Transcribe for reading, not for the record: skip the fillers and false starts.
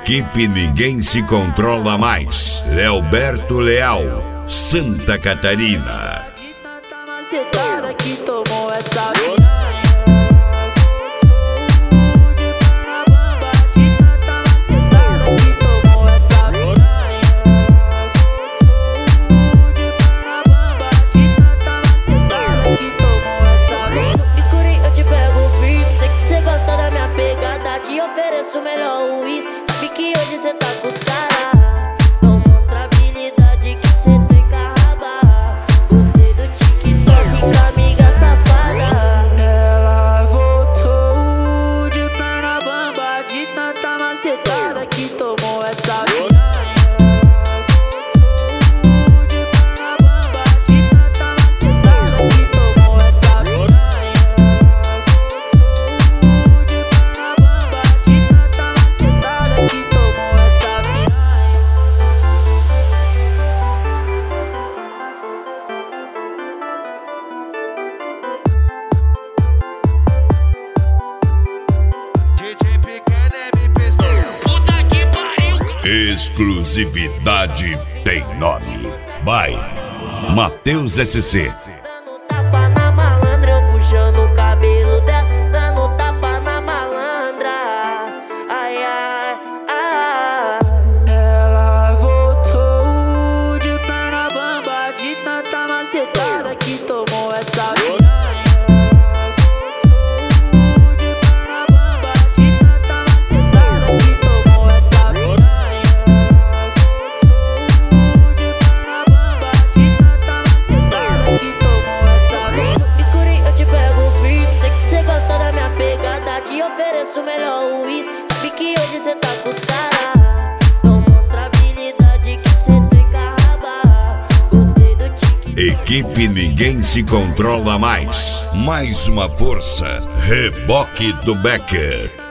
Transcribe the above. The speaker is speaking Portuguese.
Equipe Ninguém Se Controla Mais. Leoberto Leal, Santa Catarina. De tanta macetada que tomou essa ofereço o melhor uísque. Sabe que hoje cê tá com os cara. Então mostra a habilidade que cê tem carraba. Gostei do TikTok com a amiga safada. Ela voltou de perna bamba, de tanta macetada que tomou essa piranha. Exclusividade tem nome. Vai, Matheus SC. Dando tapa na malandra, eu puxando o cabelo dela. Dando tapa na malandra. Ai, ai, ai. Ela voltou de perna bamba, de tanta macetada que tomou essa piranha. Te ofereço o melhor uísque. Sabe que hoje cê tá com os cara. Então mostra a habilidade que cê tem carraba. Gostei do TikTok. Equipe Ninguém Se Controla Mais. Mais uma força. Reboque do Becker.